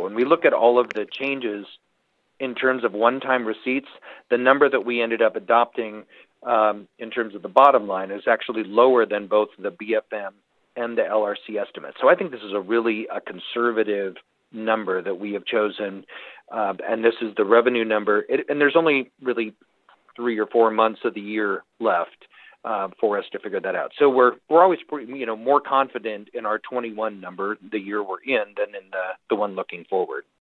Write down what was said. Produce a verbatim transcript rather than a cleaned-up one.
When we look at all of the changes in terms of one-time receipts, the number that we ended up adopting um, in terms of the bottom line is actually lower than both the B F M and the L R C estimate. So I think this is a really a conservative number that we have chosen, uh, and this is the revenue number. It, and there's only really three or four months of the year left uh, for us to figure that out. So we're we're always you know more confident in our twenty-one number, the year we're in, than in the the one looking forward.